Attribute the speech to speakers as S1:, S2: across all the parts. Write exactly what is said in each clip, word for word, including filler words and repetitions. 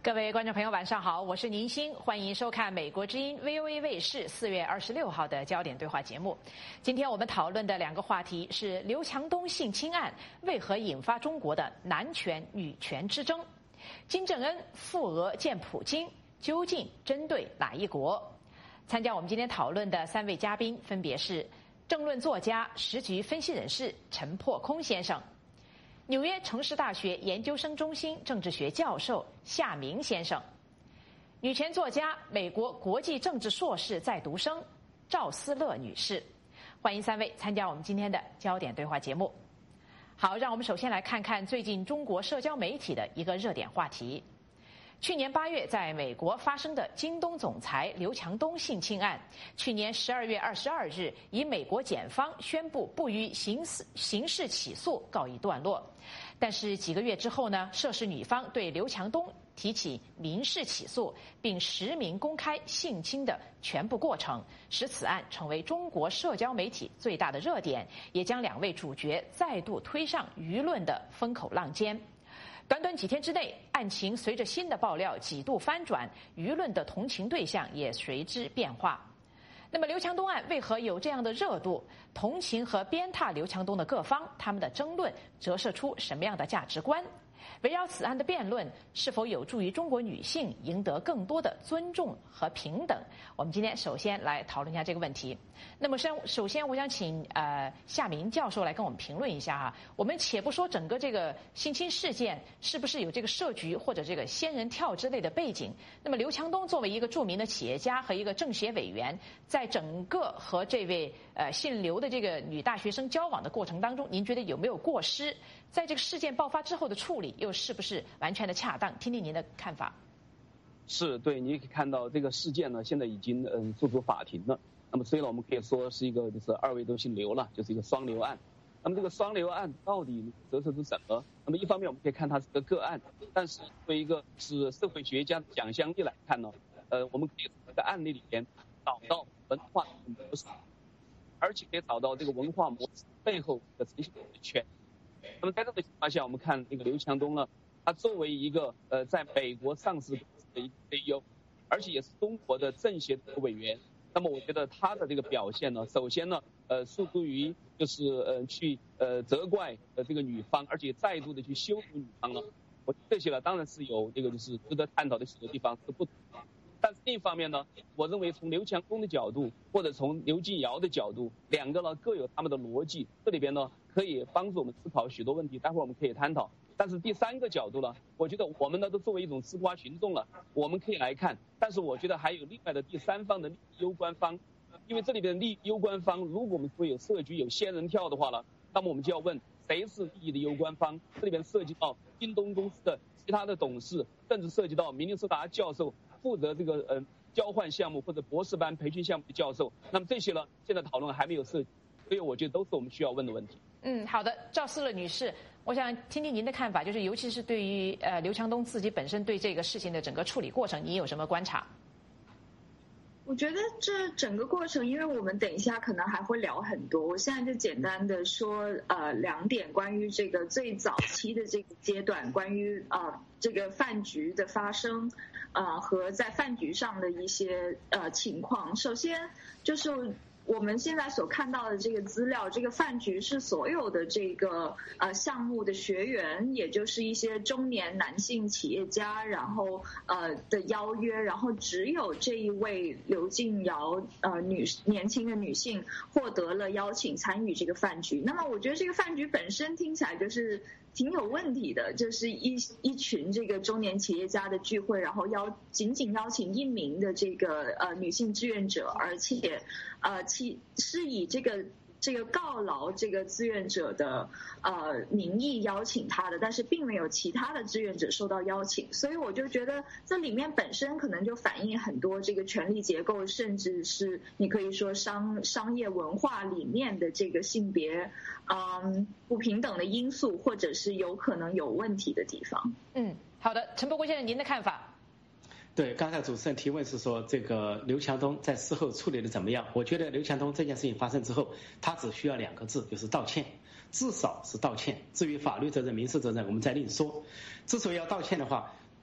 S1: 各位观众朋友，晚上好，我是宁欣，欢迎收看美国之音 V O A 卫视四月二十六号的焦点对话节目。今天我们讨论的两个话题是刘强东性侵案为何引发中国的男权女权之争，金正恩赴俄见普京究竟针对哪一国？参加我们今天讨论的三位嘉宾分别是政论作家、时局分析人士陈破空先生，纽约城市大学研究生中心政治学教授夏明先生，女权作家、美国国际政治硕士在读生赵思乐女士。欢迎三位参加我们今天的焦点对话节目。好，让我们首先来看看最近中国社交媒体的一个热点话题。去年八月在美国发生的京东总裁刘强东性侵案，去年十二月二十二日以美国检方宣布不予刑事刑事起诉告一段落。但是几个月之后呢，涉事女方对刘强东提起民事起诉，并实名公开性侵的全部过程，使此案成为中国社交媒体最大的热点，也将两位主角再度推上舆论的风口浪尖。短短几天之内，案情随着新的爆料几度翻转，舆论的同情对象也随之变化。那么刘强东案为何有这样的热度？同情和鞭挞刘强东的各方，他们的争论折射出什么样的价值观？围绕此案的辩论是否有助于中国女性赢得更多的尊重和平等？我们今天首先来讨论一下这个问题。那么首首先我想请呃夏明教授来跟我们评论一下哈。我们且不说整个这个性侵事件是不是有这个设局或者这个仙人跳之类的背景，那么刘强东作为一个著名的企业家和一个政协委员，在整个和这位呃姓刘的这个女大学生交往的过程当中，您觉得有没有过失？在这个事件爆发之后的处理又是不是完全的恰当？听听您的看法。
S2: 是，对，你可以看到这个事件呢，现在已经嗯诉诸法庭了。那么所以呢，我们可以说是一个就是二位都姓刘了，就是一个双刘案。那么这个双刘案到底折射出什么？那么一方面我们可以看它是个个案，但是作为一个是社会学家的想象力来看呢，呃，我们可以从这个案例里边找到文化模式，而且可以找到这个文化模式背后的呈现的权。那么在这个情况下，我们看这个刘强东呢，他作为一个呃在美国上市公司的一个 C E O， 而且也是中国的政协委员。那么我觉得他的这个表现呢，首先呢，呃，诉诸于就是呃去呃责怪呃这个女方，而且再度的去羞辱女方呢，我这些呢当然是有这个就是值得探讨的许多地方是不同的。但是另一方面呢，我认为从刘强东的角度或者从刘继尧的角度，两个呢各有他们的逻辑，这里边呢可以帮助我们思考许多问题，待会儿我们可以探讨。但是第三个角度呢，我觉得我们呢都作为一种吃瓜群众了，我们可以来看，但是我觉得还有另外的第三方的利益攸关方，因为这里边的利益攸关方，如果我们说有设局有仙人跳的话呢，那么我们就要问谁是利益的攸关方？这里边涉及到京东公司的其他的董事，甚至涉及到明尼苏达教授负责这个呃交换项目或者博士班培训项目的教授。那么这些呢，现在讨论还没有涉及，所以我觉得都是我们需要问的问题。
S1: 嗯，好的，赵思乐女士，我想听听您的看法，就是尤其是对于呃刘强东自己本身对这个事情的整个处理过程，你有什么观察？
S3: 我觉得这整个过程，因为我们等一下可能还会聊很多，我现在就简单的说呃两点关于这个最早期的这个阶段，关于呃这个饭局的发生，呃和在饭局上的一些呃情况。首先就是我们现在所看到的这个资料，这个饭局是所有的这个呃项目的学员，也就是一些中年男性企业家，然后呃的邀约，然后只有这一位刘静瑶呃女年轻的女性获得了邀请参与这个饭局。那么我觉得这个饭局本身听起来就是挺有问题的，就是一一群这个中年企业家的聚会，然后邀仅仅邀请一名的这个呃女性志愿者，而且呃其是以这个这个告劳这个志愿者的呃名义邀请他的，但是并没有其他的志愿者受到邀请，所以我就觉得这里面本身可能就反映很多这个权力结构，甚至是你可以说商商业文化里面的这个性别嗯不平等的因素，或者是有可能有问题的地方。
S1: 嗯，好的，陈伯国先生，您的看法？
S4: 对，刚才主持人提问是说这个刘强东在事后处理的怎么样？我觉得刘强东这件事情发生之后，他只需要两个字，就是道歉，至少是道歉。至于法律责任、民事责任，我们再另说。之所以要道歉的话，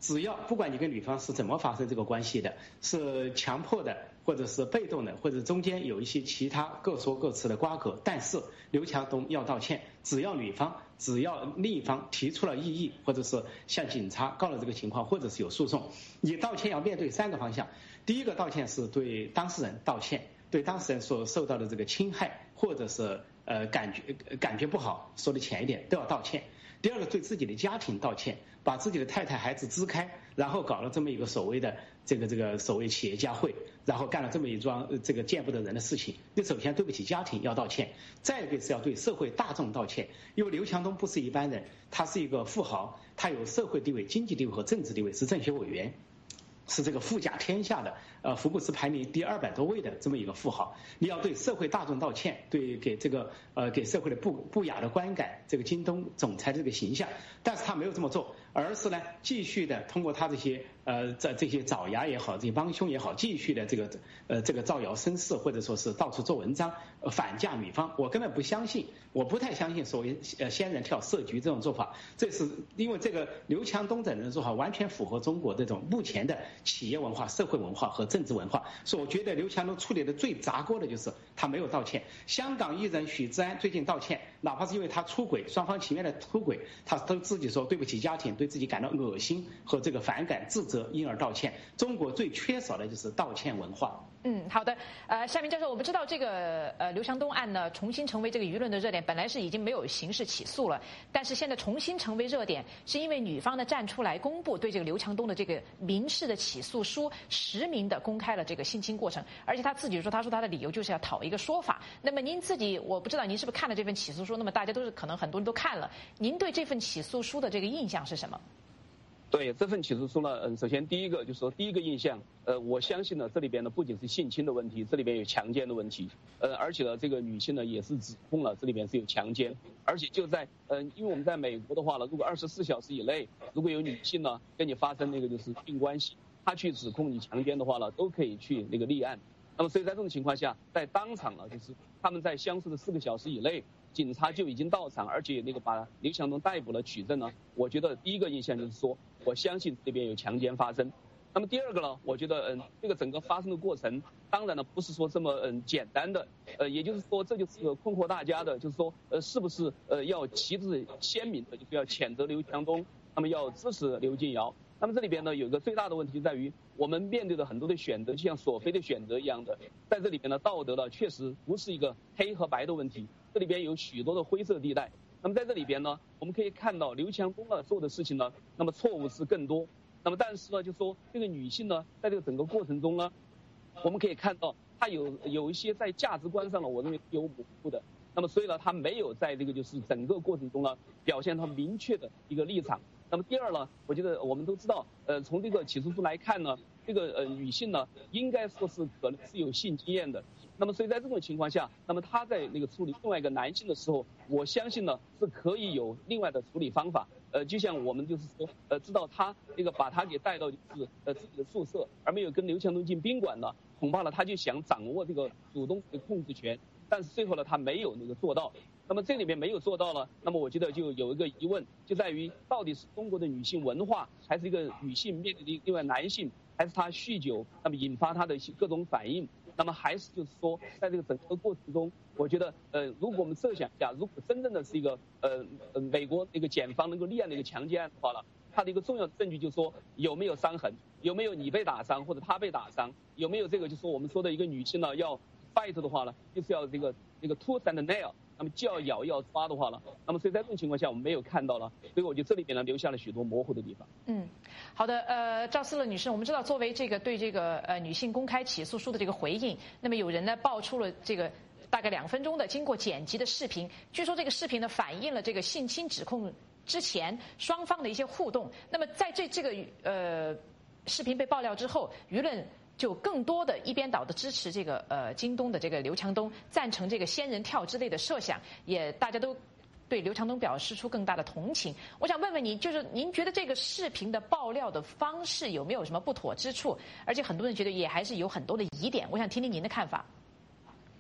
S4: 只要不管你跟女方是怎么发生这个关系的，是强迫的，或者是被动的，或者中间有一些其他各说各词的瓜葛，但是刘强东要道歉，只要女方只要另一方提出了异议，或者是向警察告了这个情况，或者是有诉讼，你道歉要面对三个方向。第一个道歉是对当事人道歉，对当事人所受到的这个侵害或者是呃感觉感觉不好，说的浅一点都要道歉。第二个对自己的家庭道歉，把自己的太太孩子支开，然后搞了这么一个所谓的这个这个所谓企业家会，然后干了这么一桩这个见不得人的事情。你首先对不起家庭要道歉，再一个是要对社会大众道歉，因为刘强东不是一般人，他是一个富豪，他有社会地位、经济地位和政治地位，是政协委员，是这个富甲天下的，呃，福布斯排名第二百多位的这么一个富豪。你要对社会大众道歉，对给这个呃给社会的不不雅的观感，这个京东总裁的这个形象，但是他没有这么做，而是呢继续的通过他这些呃在这些爪牙也好，这些帮凶也好，继续的这个呃这个造谣生事，或者说是到处做文章，呃、反嫁女方。我根本不相信，我不太相信所谓呃仙人跳设局这种做法，这是因为这个刘强东等人的做法完全符合中国这种目前的企业文化、社会文化和政治文化。所以我觉得刘强东处理的最砸锅的就是他没有道歉。香港艺人许志安最近道歉，哪怕是因为他出轨，双方情愿的出轨，他都自己说对不起家庭，对自己感到恶心和这个反感、自责，因而道歉。中国最缺少的就是道歉文化。
S1: 嗯，好的。呃，夏明教授，我们知道这个呃刘强东案呢，重新成为这个舆论的热点，本来是已经没有刑事起诉了，但是现在重新成为热点，是因为女方呢站出来公布对这个刘强东的这个民事的起诉书，实名的公开了这个性侵过程，而且他自己说，他说他的理由就是要讨一个说法。那么您自己，我不知道您是不是看了这份起诉书？那么大家都是可能很多人都看了，您对这份起诉书的这个印象是什么？
S2: 对这份起诉书呢，嗯，首先第一个就是说，第一个印象，呃，我相信呢，这里边呢不仅是性侵的问题，这里边有强奸的问题，呃，而且呢，这个女性呢也是指控了这里边是有强奸，而且就在，呃，因为我们在美国的话呢，如果二十四小时以内，如果有女性呢跟你发生那个就是性关系，她去指控你强奸的话呢，都可以去那个立案。那么所以在这种情况下，在当场呢，就是他们在相似的四个小时以内，警察就已经到场，而且那个把刘强东逮捕了取证呢。我觉得第一个印象就是说，我相信这边有强奸发生。那么第二个呢，我觉得嗯，这个整个发生的过程，当然呢不是说这么嗯简单的，呃，也就是说这就是困惑大家的，就是说呃是不是呃要旗帜鲜明的，就是要谴责刘强东，那么要支持刘静瑶。那么这里边呢有一个最大的问题就在于，我们面对的很多的选择，就像索菲的选择一样的，在这里边呢道德呢确实不是一个黑和白的问题，这里边有许多的灰色地带。那么在这里边呢，我们可以看到刘强东呢做的事情呢，那么错误是更多。那么但是呢，就说这个女性呢，在这个整个过程中呢，我们可以看到她有有一些在价值观上呢，我认为有模糊的。那么所以呢，她没有在这个就是整个过程中呢，表现她明确的一个立场。那么第二呢，我觉得我们都知道，呃，从这个起诉书来看呢，这个呃女性呢，应该说是可能是有性经验的。那么所以在这种情况下，那么她在那个处理另外一个男性的时候，我相信呢是可以有另外的处理方法。呃，就像我们就是说，呃，知道他这个把他给带到就是呃自己的宿舍，而没有跟刘强东进宾馆呢，恐怕呢他就想掌握这个主动的控制权，但是最后呢他没有那个做到。那么这里面没有做到了，那么我觉得就有一个疑问，就在于到底是中国的女性文化，还是一个女性面对的另外男性，还是他酗酒，那么引发他的各种反应，那么还是就是说，在这个整个过程中，我觉得呃，如果我们设想一下，如果真正的是一个呃呃美国那个检方能够立案的一个强奸案的话呢，它的一个重要的证据就是说有没有伤痕，有没有你被打伤或者他被打伤，有没有这个就是说我们说的一个女性呢要 fight 的话呢，就是要这个这个 tooth and nail。那么就要咬要抓的话了，那么所以在这种情况下我们没有看到了，所以我觉得这里边呢留下了许多模糊的地方。
S1: 嗯，好的，呃，赵思乐女士，我们知道作为这个对这个呃女性公开起诉书的这个回应，那么有人呢爆出了这个大概两分钟的经过剪辑的视频，据说这个视频呢反映了这个性侵指控之前双方的一些互动。那么在这这个呃视频被爆料之后，舆论就更多的一边倒的支持这个呃京东的这个刘强东，赞成这个仙人跳之类的设想，也大家都对刘强东表示出更大的同情。我想问问您，就是您觉得这个视频的爆料的方式有没有什么不妥之处？而且很多人觉得也还是有很多的疑点，我想听听您的看法。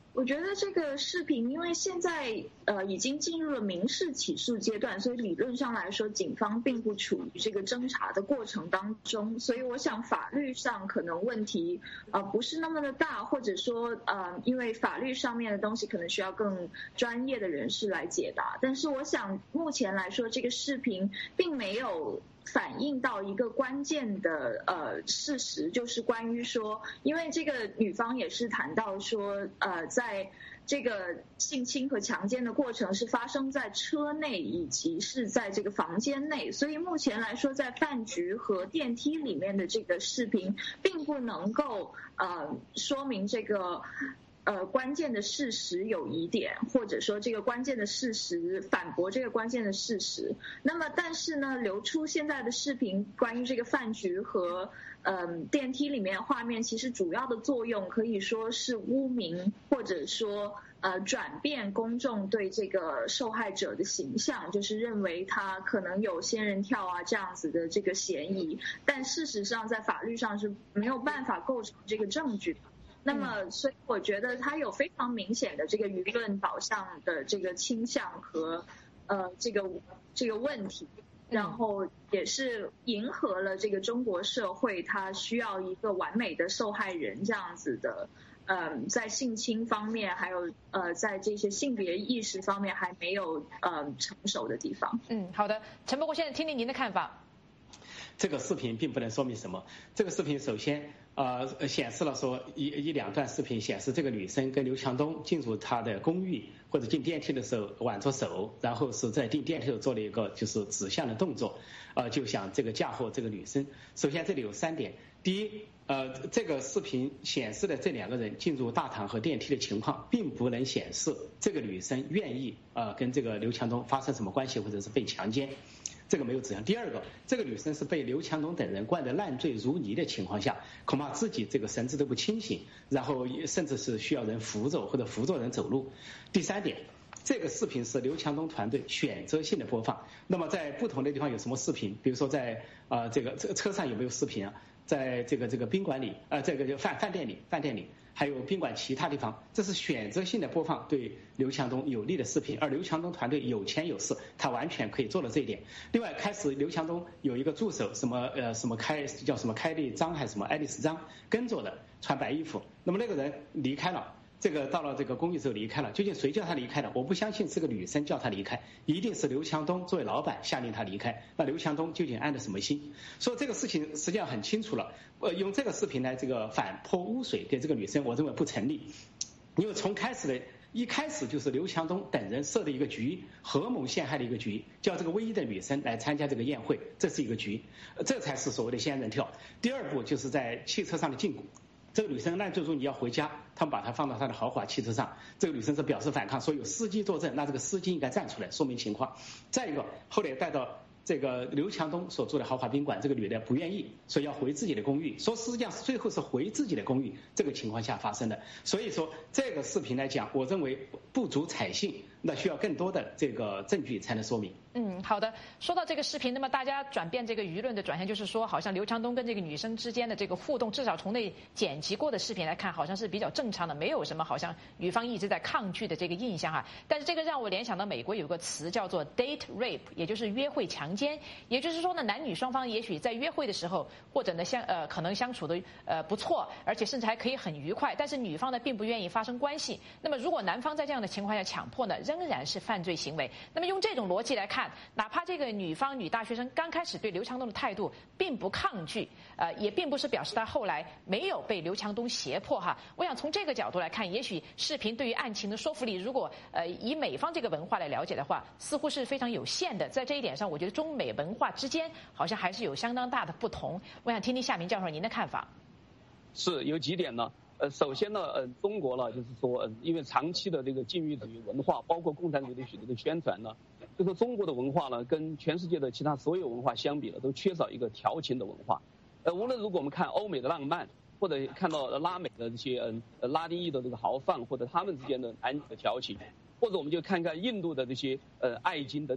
S3: 我觉得这个视频，因为现在呃已经进入了民事起诉阶段，所以理论上来说，警方并不处于这个侦查的过程当中，所以我想法律上可能问题呃不是那么的大，或者说呃因为法律上面的东西可能需要更专业的人士来解答。但是我想目前来说，这个视频并没有反映到一个关键的呃事实，就是关于说，因为这个女方也是谈到说，呃，在这个性侵和强奸的过程是发生在车内以及是在这个房间内，所以目前来说，在饭局和电梯里面的这个视频，并不能够呃说明这个。呃，关键的事实有疑点，或者说这个关键的事实反驳这个关键的事实。那么，但是呢，流出现在的视频关于这个饭局和嗯、呃、电梯里面画面，其实主要的作用可以说是污名，或者说呃转变公众对这个受害者的形象，就是认为他可能有仙人跳啊这样子的这个嫌疑，但事实上在法律上是没有办法构成这个证据的。那么，所以我觉得它有非常明显的这个舆论导向的这个倾向和呃这个这个问题，然后也是迎合了这个中国社会它需要一个完美的受害人这样子的，呃，在性侵方面还有呃在这些性别意识方面还没有呃成熟的地方。
S1: 嗯，好的，陈伯国先生，听听您的看法。
S4: 这个视频并不能说明什么。这个视频首先呃显示了说一一两段视频显示这个女生跟刘强东进入她的公寓或者进电梯的时候挽着手，然后是在进电梯的时候做了一个就是指向的动作，呃就想这个嫁祸这个女生。首先这里有三点，第一，呃这个视频显示的这两个人进入大堂和电梯的情况，并不能显示这个女生愿意呃跟这个刘强东发生什么关系或者是被强奸。这个没有指向。第二个，这个女生是被刘强东等人灌得烂醉如泥的情况下，恐怕自己这个神志都不清醒，然后甚至是需要人扶着或者扶着人走路。第三点，这个视频是刘强东团队选择性的播放。那么在不同的地方有什么视频？比如说在啊、呃、这个车车上有没有视频啊？在这个这个宾馆里，呃，这个就饭饭店里，饭店里。还有宾馆其他地方，这是选择性的播放对刘强东有利的视频，而刘强东团队有钱有势，他完全可以做到这一点。另外，开始刘强东有一个助手，什么呃什么开叫什么开利张还是什么爱丽丝张跟着的，穿白衣服，那么那个人离开了。这个到了这个公寓之后离开了，究竟谁叫他离开的？我不相信是个女生叫他离开，一定是刘强东作为老板下令他离开。那刘强东究竟安的什么心？所以这个事情实际上很清楚了。呃，用这个视频来这个反泼污水给这个女生，我认为不成立，因为从开始的一开始就是刘强东等人设的一个局，合谋陷害的一个局，叫这个唯一的女生来参加这个宴会，这是一个局，这才是所谓的仙人跳。第二步就是在汽车上的禁锢。这个女生烂醉如泥要回家，他们把她放到她的豪华汽车上。这个女生是表示反抗，说有司机作证，那这个司机应该站出来说明情况。再一个，后来带到这个刘强东所住的豪华宾馆，这个女的不愿意，说要回自己的公寓，说实际上是最后是回自己的公寓这个情况下发生的。所以说这个视频来讲，我认为不足采信，那需要更多的这个证据才能说明。
S1: 嗯，好的。说到这个视频，那么大家转变这个舆论的转向，就是说，好像刘强东跟这个女生之间的这个互动，至少从那剪辑过的视频来看，好像是比较正常的，没有什么好像女方一直在抗拒的这个印象哈。但是这个让我联想到美国有个词叫做 date rape， 也就是约会强奸。也就是说呢，男女双方也许在约会的时候，或者呢相呃可能相处的呃不错，而且甚至还可以很愉快，但是女方呢并不愿意发生关系。那么如果男方在这样的情况下强迫呢，仍然是犯罪行为。那么用这种逻辑来看，哪怕这个女方女大学生刚开始对刘强东的态度并不抗拒，呃，也并不是表示她后来没有被刘强东胁迫哈。我想从这个角度来看，也许视频对于案情的说服力，如果呃以美方这个文化来了解的话，似乎是非常有限的。在这一点上，我觉得中美文化之间好像还是有相当大的不同。我想听听夏明教授您的看法。
S2: 是有几点呢？呃，首先呢，呃，中国呢，就是说，呃，因为长期的这个禁欲主义文化，包括共产主义的许多的宣传呢，就说中国的文化呢，跟全世界的其他所有文化相比呢，都缺少一个调情的文化。呃，无论如果我们看欧美的浪漫，或者看到拉美的这些嗯呃拉丁裔的这个豪放，或者他们之间的男女的调情，或者我们就看看印度的这些呃爱经等等，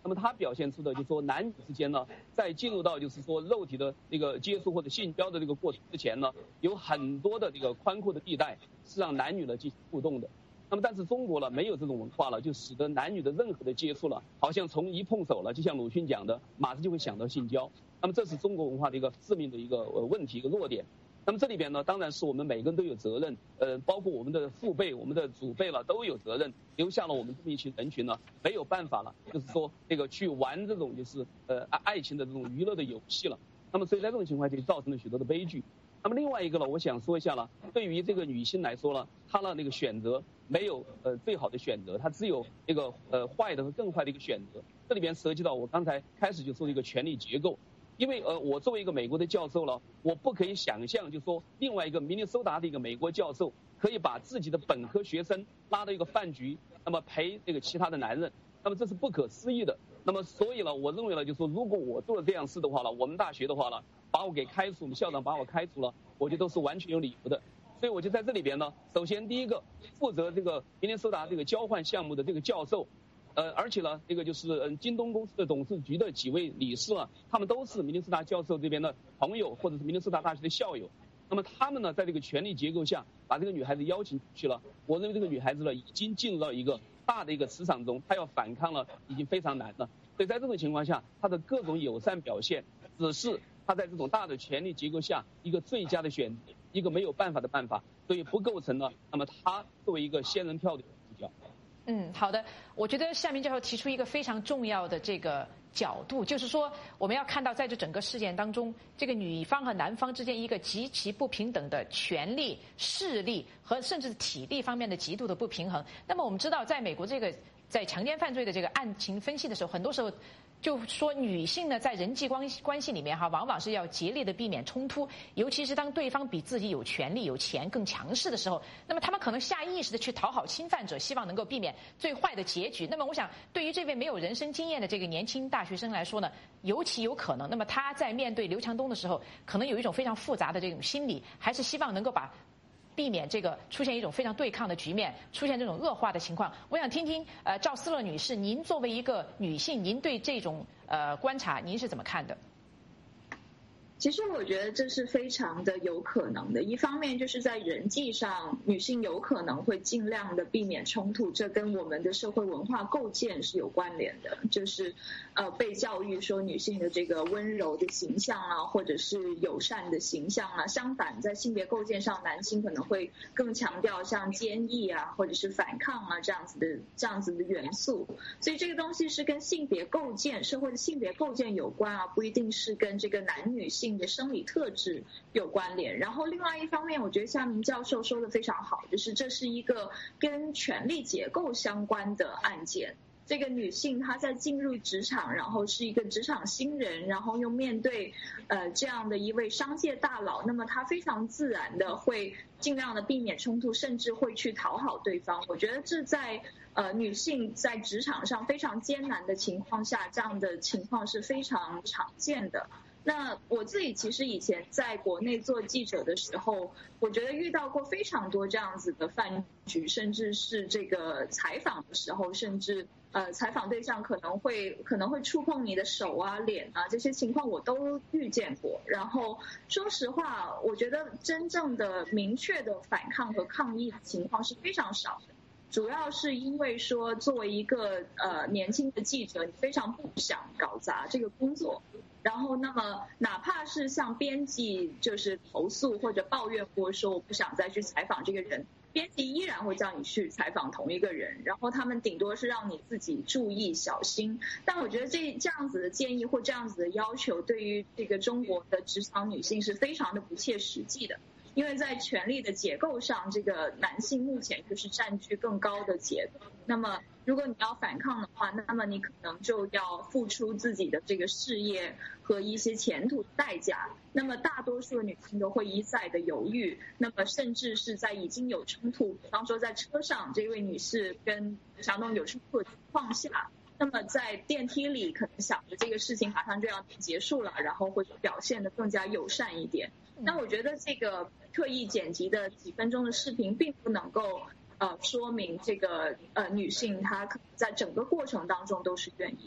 S2: 那么它表现出的就是说男女之间呢，在进入到就是说肉体的那个接触或者性交的这个过程之前呢，有很多的这个宽阔的地带是让男女呢进行互动的。那么但是中国呢没有这种文化了，就使得男女的任何的接触了，好像从一碰手了，就像鲁迅讲的，马上就会想到性交。那么这是中国文化的一个致命的一个呃问题，一个弱点。那么这里边呢，当然是我们每个人都有责任，呃，包括我们的父辈、我们的祖辈了，都有责任，留下了我们这么一群人群呢，没有办法了，就是说这个去玩这种就是呃爱爱情的这种娱乐的游戏了。那么所以在这种情况下就造成了许多的悲剧。那么另外一个呢，我想说一下了，对于这个女性来说呢，她的那个选择没有呃最好的选择，她只有一个呃坏的和更坏的一个选择。这里边涉及到我刚才开始就说的一个权力结构。因为呃，我作为一个美国的教授了，我不可以想象，就说另外一个明尼苏达的一个美国教授可以把自己的本科学生拉到一个饭局，那么陪这个其他的男人，那么这是不可思议的。那么所以呢，我认为呢，就说如果我做了这样事的话呢，我们大学的话呢，把我给开除，我们校长把我开除了，我觉得都是完全有理由的。所以我就在这里边呢，首先第一个负责这个明尼苏达这个交换项目的这个教授。呃，而且呢，这个就是嗯，京东公司的董事局的几位理事啊，他们都是明尼苏达教授这边的朋友，或者是明尼苏达大学的校友。那么他们呢，在这个权力结构下，把这个女孩子邀请去了。我认为这个女孩子呢，已经进入到一个大的一个磁场中，她要反抗了，已经非常难了。所以在这种情况下，她的各种友善表现，只是她在这种大的权力结构下一个最佳的选择，一个没有办法的办法，所以不构成了那么她作为一个仙人跳的主角。
S1: 嗯，好的。我觉得夏明教授提出一个非常重要的这个角度，就是说我们要看到在这整个事件当中，这个女方和男方之间一个极其不平等的权力、势力和甚至体力方面的极度的不平衡。那么我们知道，在美国这个在强奸犯罪的这个案情分析的时候，很多时候就说女性呢，在人际关系关系里面哈，往往是要竭力的避免冲突，尤其是当对方比自己有权利、有钱、更强势的时候，那么他们可能下意识的去讨好侵犯者，希望能够避免最坏的结局。那么我想，对于这位没有人生经验的这个年轻大学生来说呢，尤其有可能，那么他在面对刘强东的时候，可能有一种非常复杂的这种心理，还是希望能够把避免这个出现一种非常对抗的局面，出现这种恶化的情况。我想听听呃赵思乐女士，您作为一个女性，您对这种呃观察您是怎么看的？
S3: 其实我觉得这是非常的有可能的。一方面就是在人际上，女性有可能会尽量的避免冲突，这跟我们的社会文化构建是有关联的。就是呃被教育说女性的这个温柔的形象啊，或者是友善的形象啊，相反在性别构建上，男性可能会更强调像坚毅啊，或者是反抗啊这样子的这样子的元素。所以这个东西是跟性别构建、社会的性别构建有关啊，不一定是跟这个男女性的生理特质有关联。然后另外一方面，我觉得夏明教授说的非常好，就是这是一个跟权力结构相关的案件。这个女性她在进入职场，然后是一个职场新人，然后又面对呃这样的一位商界大佬，那么她非常自然的会尽量的避免冲突，甚至会去讨好对方。我觉得这在呃女性在职场上非常艰难的情况下，这样的情况是非常常见的。那我自己其实以前在国内做记者的时候，我觉得遇到过非常多这样子的饭局，甚至是这个采访的时候，甚至呃采访对象可能会可能会触碰你的手啊、脸啊，这些情况我都遇见过。然后说实话，我觉得真正的明确的反抗和抗议的情况是非常少的。主要是因为说，作为一个呃年轻的记者，你非常不想搞砸这个工作，然后那么哪怕是向编辑就是投诉或者抱怨过说我不想再去采访这个人，编辑依然会叫你去采访同一个人，然后他们顶多是让你自己注意小心。但我觉得这这样子的建议或这样子的要求，对于这个中国的职场女性是非常的不切实际的。因为在权力的结构上，这个男性目前就是占据更高的结构。那么如果你要反抗的话，那么你可能就要付出自己的这个事业和一些前途的代价。那么大多数的女性都会一再的犹豫，那么甚至是在已经有冲突，比方说在车上这位女士跟强东有冲突的情况下，那么在电梯里可能想着这个事情马上就要结束了，然后会表现得更加友善一点。那我觉得这个特意剪辑的几分钟的视频并不能够呃说明这个呃女性她可能在整个过程当中都是愿意的。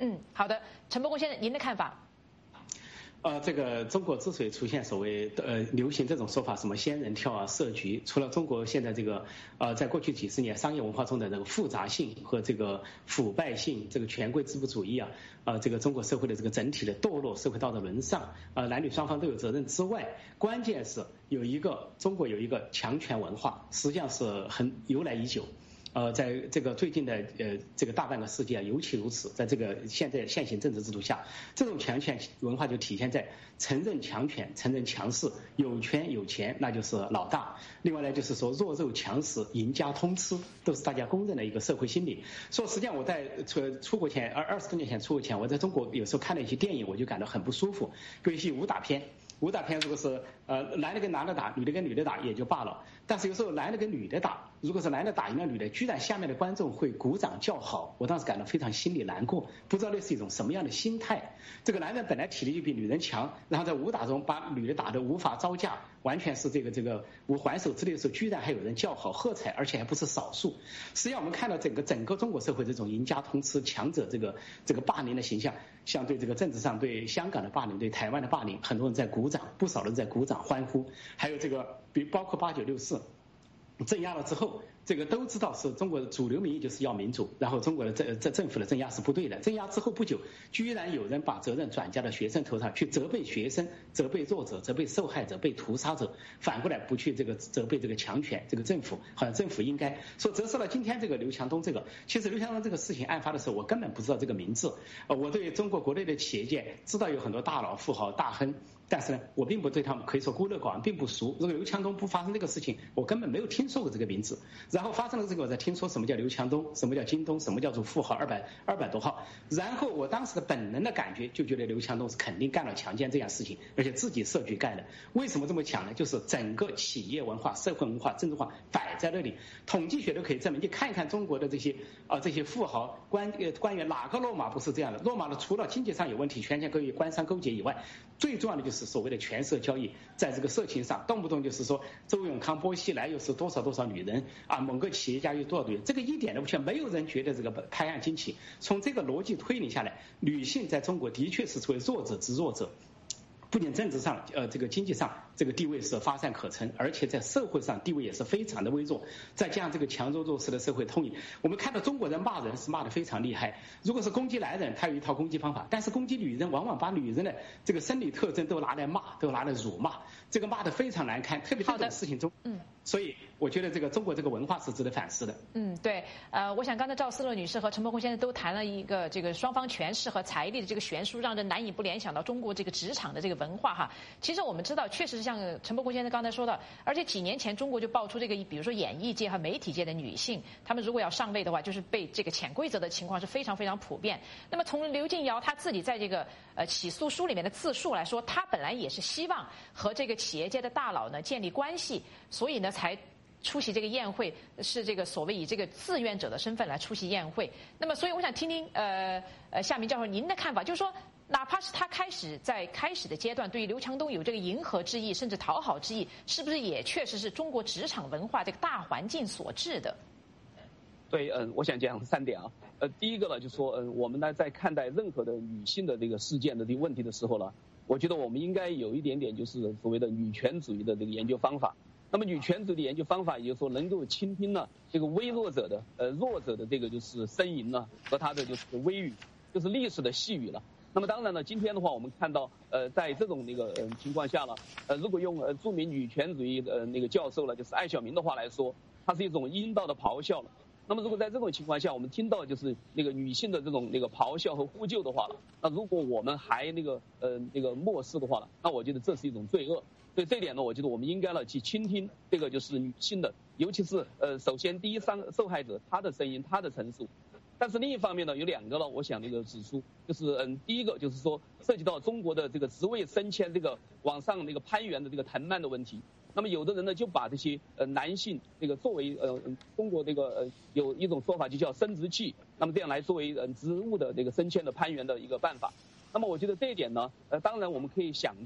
S1: 嗯，好的，陈伯公先生，您的看法？
S4: 呃，这个中国之所以出现所谓呃流行这种说法，什么仙人跳啊、设局，除了中国现在这个呃在过去几十年商业文化中的这个复杂性和这个腐败性、这个权贵资本主义啊，呃这个中国社会的这个整体的堕落、社会道德沦丧，呃男女双方都有责任之外，关键是有一个中国有一个强权文化，实际上是很由来已久。呃，在这个最近的呃这个大半个世纪啊，尤其如此。在这个现在现行政治制度下，这种强权文化就体现在承认强权、承认强势，有权有钱那就是老大。另外呢，就是说弱肉强食、赢家通吃，都是大家公认的一个社会心理。说实际上，我在出出国前二二十多年前出国前，我在中国有时候看了一些电影，我就感到很不舒服，比如一些武打片。武打片如果是呃男的跟男的打，女的跟女的打也就罢了，但是有时候男的跟女的打，如果是男的打赢了女的，居然下面的观众会鼓掌叫好，我当时感到非常心里难过，不知道那是一种什么样的心态。这个男人本来体力就比女人强，然后在武打中把女的打得无法招架，完全是这个这个无还手之力的时候，居然还有人叫好喝彩，而且还不是少数。实际上我们看到整个整个中国社会这种赢家通吃、强者这个这个霸凌的形象，像对这个政治上对香港的霸凌、对台湾的霸凌，很多人在鼓掌，不少人在鼓掌欢呼，还有这个比包括八九六四镇压了之后，这个都知道是中国的主流民意就是要民主，然后中国的这这政府的镇压是不对的。镇压之后不久，居然有人把责任转嫁到学生头上，去责备学生、责备弱者、责备受害者、被屠杀者，反过来不去这个责备这个强权、这个政府，好像政府应该说折射了今天这个刘强东这个。其实刘强东这个事情案发的时候，我根本不知道这个名字。呃，我对中国国内的企业界知道有很多大佬、富豪、大亨。但是呢，我并不对他们可以说孤陋寡闻，并不熟。如果刘强东不发生这个事情，我根本没有听说过这个名字。然后发生了这个，我才听说什么叫刘强东，什么叫京东，什么叫做富豪二百二百多号。然后我当时的本能的感觉就觉得刘强东是肯定干了强奸这样事情，而且自己设局干的。为什么这么讲呢？就是整个企业文化、社会文化、政治化摆在那里，统计学都可以证明。你看一看中国的这些啊、呃、这些富豪官呃官员，哪个落马不是这样的？落马的除了经济上有问题，权钱勾结、官商勾结以外，最重要的就是所谓的权色交易，在这个色情上，动不动就是说周永康、薄熙来又是多少多少女人啊，某个企业家有多少女人，这个一点都不缺，没有人觉得这个拍案惊奇。从这个逻辑推理下来，女性在中国的确是作为弱者之弱者。不仅政治上，呃，这个经济上这个地位是乏善可陈，而且在社会上地位也是非常的微弱。再加上这个强弱弱势的社会通理，我们看到中国人骂人是骂得非常厉害。如果是攻击男人，他有一套攻击方法，但是攻击女人，往往把女人的这个生理特征都拿来骂，都拿来辱骂，这个骂得非常难堪。特别在这种事情中，嗯，所以我觉得这个中国这个文化是值得反思的。
S1: 嗯，对，呃，我想刚才赵思乐女士和陈伯公先生都谈了一个这个双方权势和财力的这个悬殊，让人难以不联想到中国这个职场的这个文化哈。其实我们知道，确实是像陈伯公先生刚才说的，而且几年前中国就爆出这个，比如说演艺界和媒体界的女性，她们如果要上位的话，就是被这个潜规则的情况是非常非常普遍。那么从刘静瑶她自己在这个呃起诉书里面的自述来说，她本来也是希望和这个企业界的大佬呢建立关系，所以呢才出席这个宴会，是这个所谓以这个志愿者的身份来出席宴会。那么，所以我想听听呃呃夏明教授您的看法，就是说，哪怕是他开始在开始的阶段，对于刘强东有这个迎合之意，甚至讨好之意，是不是也确实是中国职场文化这个大环境所致的？
S2: 对，嗯，我想讲三点啊。呃，第一个呢，就是说，嗯，我们呢在看待任何的女性的这个事件的这个问题的时候呢，我觉得我们应该有一点点就是所谓的女权主义的这个研究方法。那么女权主义的研究方法，也就是说能够倾听呢这个微弱者的呃弱者的这个就是呻吟呢和他的就是微语，就是历史的细语了。那么当然呢，今天的话我们看到呃在这种那个呃情况下呢，呃如果用呃著名女权主义的、呃、那个教授呢就是艾晓明的话来说，它是一种阴道的咆哮了。那么如果在这种情况下，我们听到就是那个女性的这种那个咆哮和呼救的话了，那如果我们还那个呃那个漠视的话了，那我觉得这是一种罪恶。所以这一点呢，我觉得我们应该呢去倾听这个就是女性的，尤其是呃首先第一伤受害者她的声音、她的陈述。但是另一方面呢，有两个呢，我想那个指出，就是嗯，第一个就是说涉及到中国的这个职位升迁这个往上那个攀援的这个藤蔓的问题。那么有的人呢就把这些呃男性这个作为呃中国这个呃有一种说法就叫生殖器，那么这样来作为呃职务的这个升迁的攀援的一个办法。那么我觉得这一点呢，呃当然我们可以想到。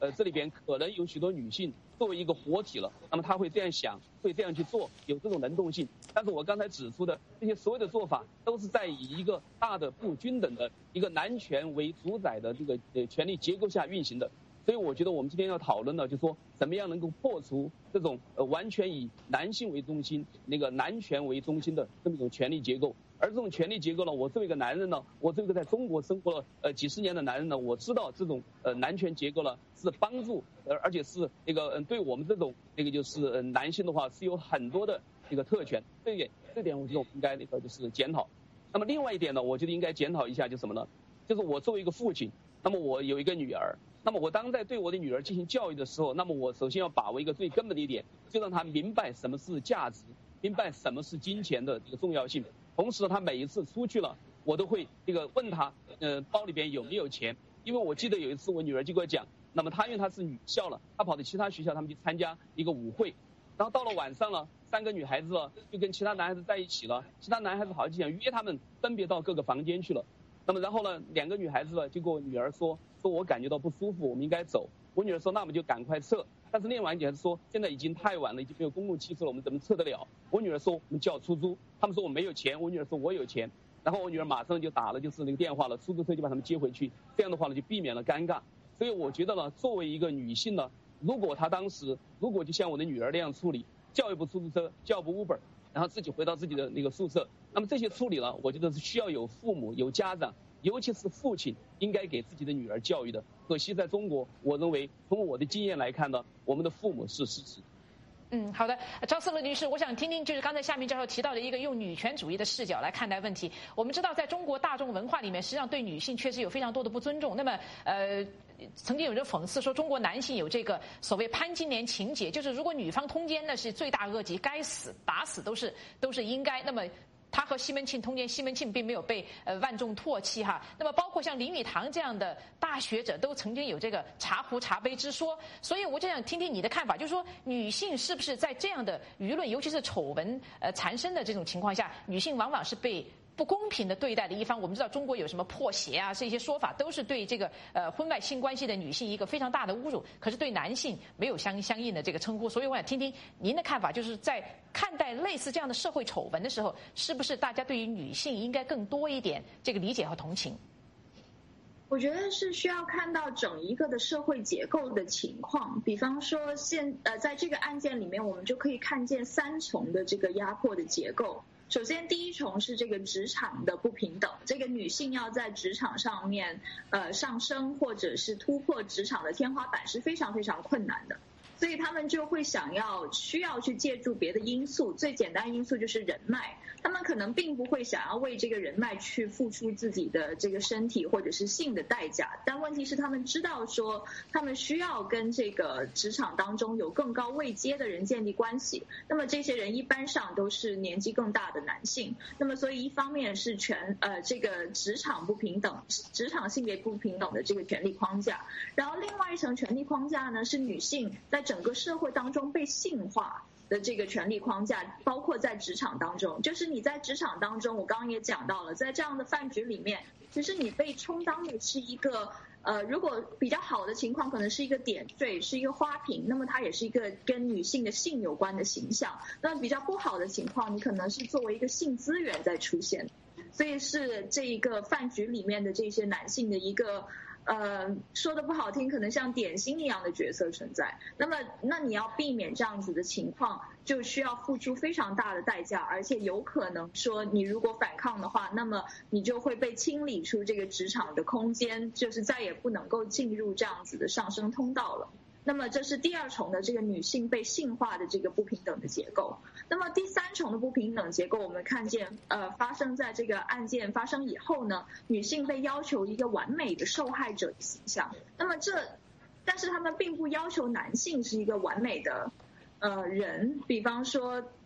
S2: 呃，这里边可能有许多女性作为一个活体了，那么她会这样想，会这样去做，有这种能动性。但是我刚才指出的这些所有的做法，都是在以一个大的不均等的一个男权为主宰的这个呃权力结构下运行的。所以我觉得我们今天要讨论的，就是说怎么样能够破除这种呃完全以男性为中心、那个男权为中心的这么一种权力结构。而这种权力结构呢，我作为一个男人呢，我这个在中国生活了呃几十年的男人呢，我知道这种呃男权结构呢是帮助，呃而且是那个嗯对我们这种那个就是呃男性的话是有很多的这个特权。这一点这点我觉得我们应该那个就是检讨。那么另外一点呢，我觉得应该检讨一下，就是什么呢？就是我作为一个父亲，那么我有一个女儿。那么我当在对我的女儿进行教育的时候，那么我首先要把握一个最根本的一点，就让她明白什么是价值，明白什么是金钱的这个重要性。同时呢，她每一次出去了，我都会这个问她，呃，包里边有没有钱？因为我记得有一次我女儿就跟我讲，那么她因为她是女校了，她跑到其他学校，他们去参加一个舞会，然后到了晚上了，三个女孩子了就跟其他男孩子在一起了，其他男孩子好像想约他们分别到各个房间去了。那么然后呢，两个女孩子呢就跟我女儿说，说我感觉到不舒服，我们应该走。我女儿说那我们就赶快撤。但是另外一女孩子说现在已经太晚了，已经没有公共汽车了，我们怎么撤得了？我女儿说我们叫出租。他们说我没有钱，我女儿说我有钱。然后我女儿马上就打了就是那个电话了，出租车就把他们接回去。这样的话呢就避免了尴尬。所以我觉得呢，作为一个女性呢，如果她当时如果就像我的女儿那样处理，叫一部出租车，叫一部 Uber， 然后自己回到自己的那个宿舍，那么这些处理呢，我觉得是需要有父母有家长，尤其是父亲应该给自己的女儿教育的。可惜在中国，我认为从我的经验来看呢，我们的父母是失职。
S1: 嗯，好的，赵思乐律师，我想听听就是刚才夏明教授提到的一个用女权主义的视角来看待问题。我们知道，在中国大众文化里面，实际上对女性确实有非常多的不尊重。那么，呃，曾经有人讽刺说，中国男性有这个所谓潘金莲情节，就是如果女方通奸，那是罪大恶极，该死，打死都是都是应该。那么他和西门庆通奸，西门庆并没有被呃万众唾弃哈。那么包括像林语堂这样的大学者，都曾经有这个茶壶茶杯之说。所以我就想听听你的看法，就是说女性是不是在这样的舆论，尤其是丑闻呃缠身的这种情况下，女性往往是被不公平的对待的一方。我们知道中国有什么破鞋啊，这些说法都是对这个呃婚外性关系的女性一个非常大的侮辱。可是对男性没有相相应的这个称呼。所以我想听听您的看法，就是在看待类似这样的社会丑闻的时候，是不是大家对于女性应该更多一点这个理解和同情？
S3: 我觉得是需要看到整一个的社会结构的情况，比方说现呃在这个案件里面，我们就可以看见三重的这个压迫的结构。首先，第一重是这个职场的不平等，这个女性要在职场上面呃上升或者是突破职场的天花板是非常非常困难的。所以他们就会想要需要去借助别的因素，最简单因素就是人脉，他们可能并不会想要为这个人脉去付出自己的这个身体或者是性的代价，但问题是他们知道说他们需要跟这个职场当中有更高位阶的人建立关系，那么这些人一般上都是年纪更大的男性，那么所以一方面是权呃这个职场不平等，职场性别不平等的这个权力框架，然后另外一层权力框架呢是女性在整个社会当中被性化的这个权力框架，包括在职场当中，就是你在职场当中，我刚刚也讲到了，在这样的饭局里面，其实你被充当的是一个呃，如果比较好的情况，可能是一个点缀，是一个花瓶，那么它也是一个跟女性的性有关的形象。那比较不好的情况，你可能是作为一个性资源在出现，所以是这一个饭局里面的这些男性的一个。呃，说的不好听，可能像点心一样的角色存在。那么，那你要避免这样子的情况，就需要付出非常大的代价，而且有可能说，你如果反抗的话，那么你就会被清理出这个职场的空间，就是再也不能够进入这样子的上升通道了。那么这是第二重的这个女性被性化的这个不平等的结构。那么第三重的不平等结构，我们看见呃发生在这个案件发生以后呢，女性被要求一个完美的受害者的形象。那么这，但是他们并不要求男性是一个完美的呃人，比方说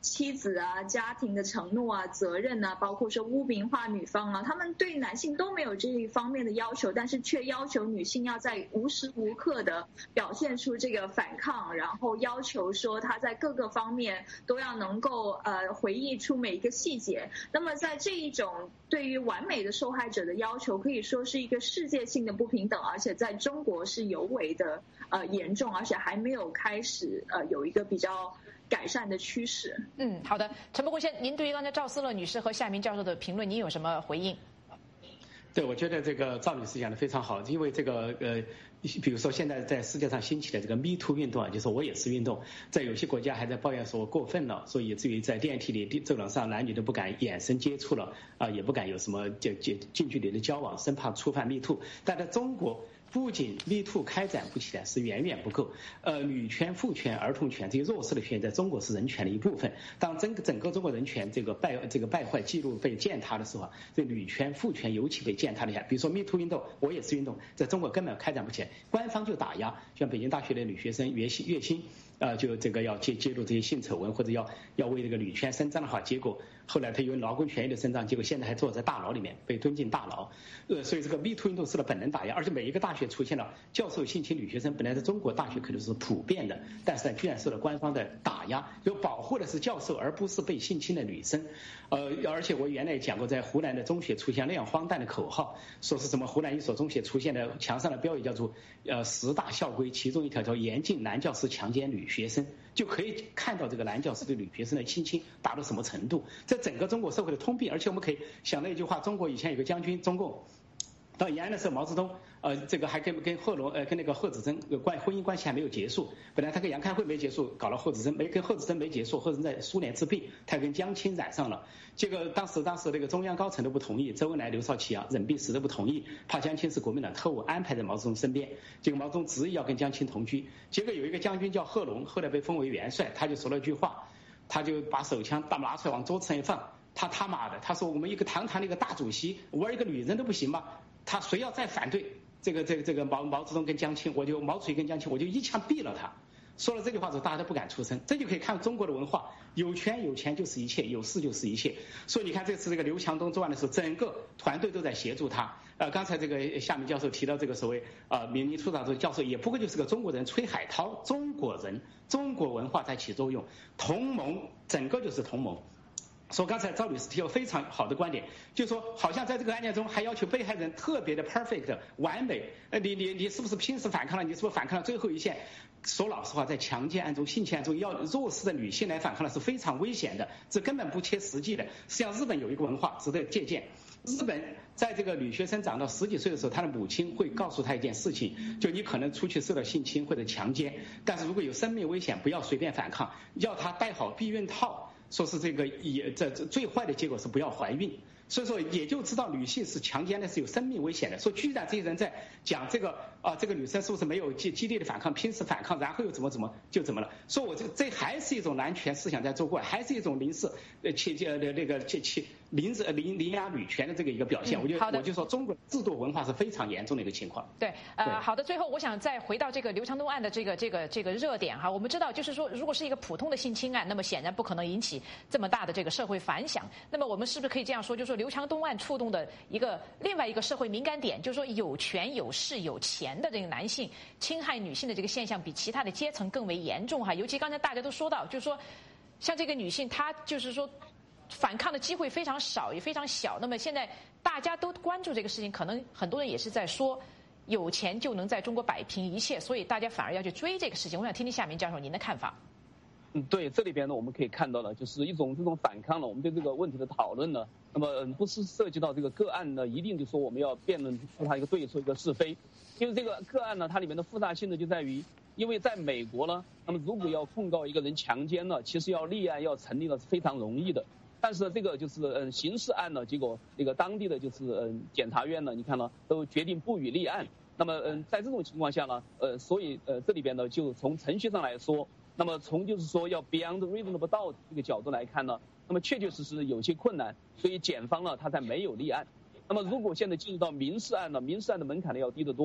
S3: 妻子啊、家庭的承诺啊、责任啊，包括说污名化女方啊，他们对男性都没有这一方面的要求，但是却要求女性要在无时无刻的表现出这个反抗，然后要求说她在各个方面都要能够呃回忆出每一个细节。那么在这一种对于完美的受害者的要求，可以说是一个世界性的不平等，而且在中国是尤为的呃严重，而且还没有开始呃有一个比较改善的趋势。
S1: 嗯，好的，陈伯公先，您对于刚才赵思乐女士和夏明教授的评论，您有什么回应？
S4: 对，我觉得这个赵女士讲的非常好，因为这个呃，比如说现在在世界上兴起的这个 Me Too 运动啊，就是我也是运动，在有些国家还在抱怨说过分了，所以至于在电梯里走廊上男女都不敢眼神接触了啊，也不敢有什么近近近距离的交往，生怕触犯 Me Too。但在中国，不仅 Me Too 开展不起来是远远不够，呃，女权、妇权、儿童权这些弱势的权在中国是人权的一部分。当整个整个中国人权这个败这个败坏记录被践踏的时候啊，这女权、妇权尤其被践踏了一下。比如说 Me Too 运动，我也是运动，在中国根本开展不起来，官方就打压，像北京大学的女学生岳欣岳欣。啊、呃，就这个要揭揭露这些性丑闻，或者要要为这个女权伸张的话，结果后来他因为劳工权益的伸张，结果现在还坐在大牢里面，被蹲进大牢。呃，所以这个 Me Too 运动是了本能打压，而且每一个大学出现了教授性侵女学生，本来在中国大学可能是普遍的，但是呢，居然受到官方的打压，就保护的是教授，而不是被性侵的女生。呃，而且我原来也讲过，在湖南的中学出现那样荒诞的口号，说是什么湖南一所中学出现的墙上的标语叫做呃十大校规，其中一条叫严禁男教师强奸女学生，就可以看到这个男教师对女学生的性侵达到什么程度，这整个中国社会的通病。而且我们可以想到一句话，中国以前有个将军，中共到延安的时候，毛泽东呃这个还跟跟贺龙呃跟那个贺子珍关婚姻关系还没有结束，本来他跟杨开慧没结束，搞了贺子珍，没跟贺子珍没结束，贺子珍在苏联治病，他跟江青染上了，结果当时当时那个中央高层都不同意，周恩来、刘少奇啊忍病死都不同意，怕江青是国民党特务安排在毛泽东身边，结果毛泽东执意要跟江青同居，结果有一个将军叫贺龙，后来被封为元帅，他就说了一句话，他就把手枪大拿出来往桌子上一放，他他妈的，他说我们一个堂堂的一个大主席玩一个女人都不行吗？他谁要再反对这个这个这个毛毛泽东跟江青，我就毛主席跟江青，我就一枪毙了他。说了这句话之后，大家都不敢出声，这就可以看中国的文化，有权有钱就是一切，有势就是一切。所以你看这次这个刘强东作案的时候，整个团队都在协助他。呃，刚才这个夏明教授提到这个所谓呃民尼处长这个教授，也不过就是个中国人崔海涛，中国人，中国文化在起作用，同盟整个就是同盟。说刚才赵律师提了非常好的观点，就是说好像在这个案件中还要求被害人特别的 perfect 完美，呃，你你你是不是拼死反抗了？你是不是反抗了最后一线？说老实话，在强奸案中、性侵案中，要弱势的女性来反抗的是非常危险的，这根本不切实际的。实际上，日本有一个文化值得借鉴。日本在这个女学生长到十几岁的时候，她的母亲会告诉她一件事情，就你可能出去受到性侵或者强奸，但是如果有生命危险，不要随便反抗，要她戴好避孕套。说是这个也这这最坏的结果是不要怀孕，所以说也就知道女性是强奸的是有生命危险的。说居然这些人在讲这个啊，这个女生是不是没有激激烈的反抗，拼死反抗，然后又怎么怎么就怎么了？说我这这还是一种男权思想在作怪，还是一种临时呃切呃那个切切临时凌凌压女权的这个一个表现。我就我就说中国制度文化是非常严重的一个情况。
S1: 对，呃，好的，最后我想再回到这个刘强东案的这个这个这个热点哈，我们知道就是说，如果是一个普通的性侵案，那么显然不可能引起这么大的这个社会反响。那么我们是不是可以这样说，就是说刘强东案触动的一个另外一个社会敏感点，就是说有权有势有钱的这个男性侵害女性的这个现象比其他的阶层更为严重哈。尤其刚才大家都说到，就是说像这个女性，她就是说反抗的机会非常少也非常小。那么现在大家都关注这个事情，可能很多人也是在说有钱就能在中国摆平一切，所以大家反而要去追这个事情。我想听听夏明教授您的看法。
S2: 嗯，对，这里边呢，我们可以看到呢，就是一种这种反抗呢，我们对这个问题的讨论呢，那么嗯，不是涉及到这个个案呢，一定就说我们要辩论出它一个对错一个是非，因为这个个案呢，它里面的复杂性呢就在于，因为在美国呢，那么如果要控告一个人强奸呢，其实要立案要成立呢是非常容易的，但是这个就是嗯刑事案呢，结果那个当地的就是嗯检察院呢，你看呢都决定不予立案，那么嗯在这种情况下呢，呃所以呃这里边呢就从程序上来说。那么从就是说要 beyond reasonable doubt 这个角度来看呢，那么确确实实有些困难，所以检方呢他才没有立案。那么如果现在进入到民事案呢，民事案的门槛呢要低得多。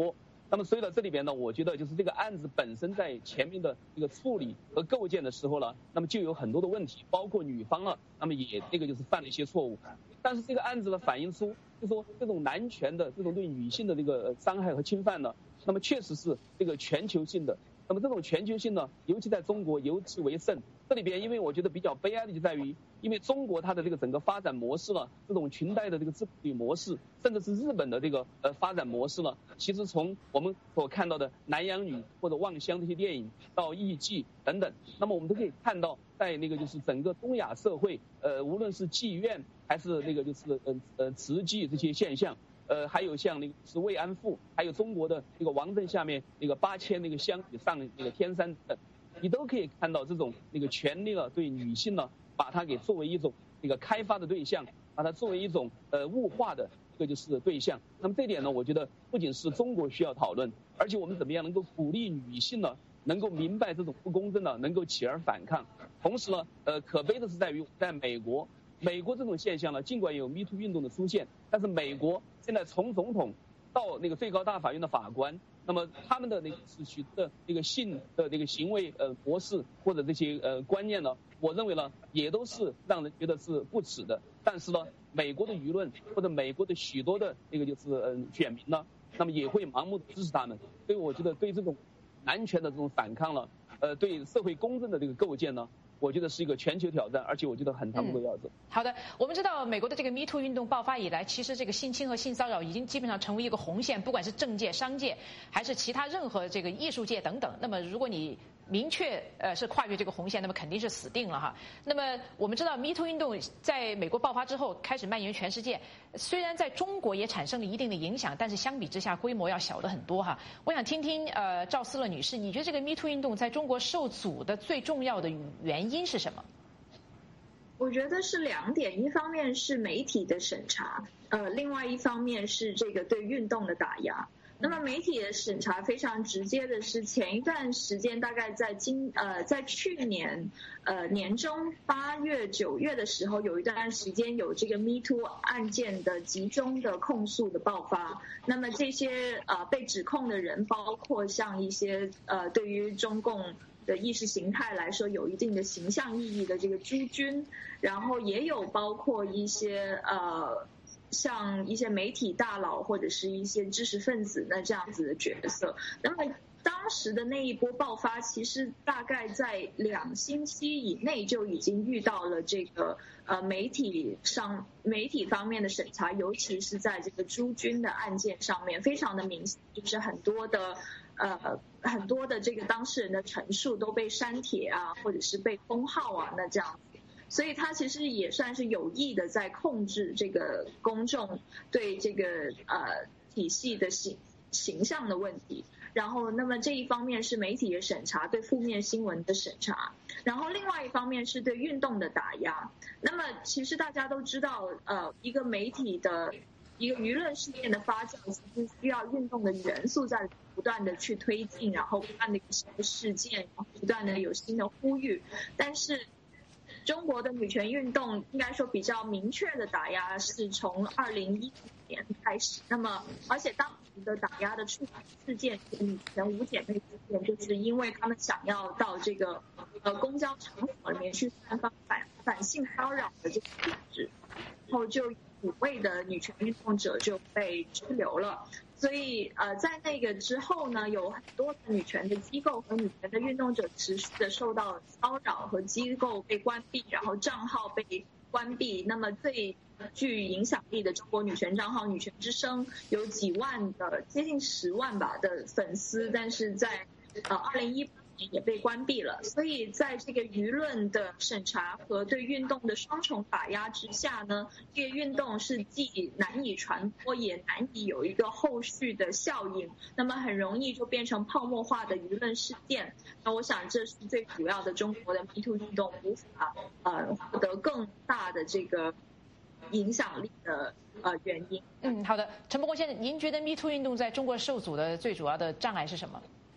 S2: 那么所以呢，这里边呢，我觉得就是这个案子本身在前面的这个处理和构建的时候呢，那么就有很多的问题，包括女方啊，那么也这个就是犯了一些错误。但是这个案子呢，反映出就说这种男权的这种对女性的这个伤害和侵犯呢，那么确实是这个全球性的。那么这种全球性呢，尤其在中国尤其为甚。这里边因为我觉得比较悲哀的就在于，因为中国它的这个整个发展模式呢，这种裙带的这个资本主义模式，甚至是日本的这个呃发展模式呢，其实从我们所看到的南洋女或者望乡这些电影到艺妓等等，那么我们都可以看到，在那个就是整个东亚社会，呃，无论是妓院还是那个就是呃呃慈妓这些现象。呃，还有像那个是慰安妇，还有中国的那个王政下面那个八千那个乡里上那个天山等，你都可以看到这种那个权力呢对女性呢，把它给作为一种那个开发的对象，把它作为一种呃物化的一个就是对象。那么这点呢，我觉得不仅是中国需要讨论，而且我们怎么样能够鼓励女性呢，能够明白这种不公正呢，能够起而反抗。同时呢，呃，可悲的是在于在美国。美国这种现象呢，尽管有 Me Too 运动的出现，但是美国现在从总统到那个最高大法院的法官，那么他们的那个是取得的那个性的那个行为呃模式或者这些呃观念呢，我认为呢也都是让人觉得是不耻的。但是呢，美国的舆论或者美国的许多的那个就是呃选民呢，那么也会盲目的支持他们。所以我觉得对这种男权的这种反抗呢，呃，对社会公正的这个构建呢，我觉得是一个全球挑战，而且我觉得很长路要走。
S1: 嗯、好的，我们知道美国的这个 Me Too 运动爆发以来，其实这个性侵和性骚扰已经基本上成为一个红线，不管是政界、商界，还是其他任何这个艺术界等等。那么如果你明确呃是跨越这个红线，那么肯定是死定了哈。那么我们知道 Me Too 运动在美国爆发之后开始蔓延全世界，虽然在中国也产生了一定的影响，但是相比之下规模要小的很多哈。我想听听呃赵思乐女士，你觉得这个 Me Too 运动在中国受阻的最重要的原因是什么？
S3: 我觉得是两点，一方面是媒体的审查，呃，另外一方面是这个对运动的打压。那么媒体的审查非常直接的是，前一段时间大概在今呃在去年呃年中八月九月的时候，有一段时间有这个 Me Too 案件的集中的控诉的爆发。那么这些呃被指控的人，包括像一些呃对于中共的意识形态来说有一定的形象意义的这个朱军，然后也有包括一些呃。像一些媒体大佬或者是一些知识分子那这样子的角色，那么当时的那一波爆发，其实大概在两星期以内就已经遇到了这个呃媒体上媒体方面的审查，尤其是在这个朱军的案件上面，非常的明显，就是很多的呃很多的这个当事人的陈述都被删帖啊，或者是被封号啊，那这样子。所以它其实也算是有意的在控制这个公众对这个呃体系的形形象的问题。然后那么这一方面是媒体的审查，对负面新闻的审查，然后另外一方面是对运动的打压。那么其实大家都知道，呃一个媒体的一个舆论事件的发酵，其实需要运动的元素在不断的去推进，然后不断的有新的事件，然后不断的有新的呼吁。但是中国的女权运动应该说比较明确的打压是从二零一五年开始，那么而且当时的打压的触发事件是女权五姐妹事件，就是因为她们想要到这个呃公交场所里面去散发反反性骚扰的这个帖子，然后就五位的女权运动者就被拘留了。所以呃，在那个之后呢，有很多的女权的机构和女权的运动者持续的受到骚扰，和机构被关闭，然后账号被关闭。那么最具影响力的中国女权账号女权之声有几万的接近十万吧的粉丝，但是在呃二零一八年也被关闭了。所以在这个舆论的审查和对运动的双重打压之下呢，这个运动是既难以传播也难以有一个后续的效应，那么很容易就变成泡沫化的舆论事件。那我想这是最主要的中国的 Me Too 运动无法呃获得更大的这个影响力的呃原因。
S1: 嗯，好的，陈伯公先生，您觉得 Me Too 运动在中国受阻的最主要的障碍是什么？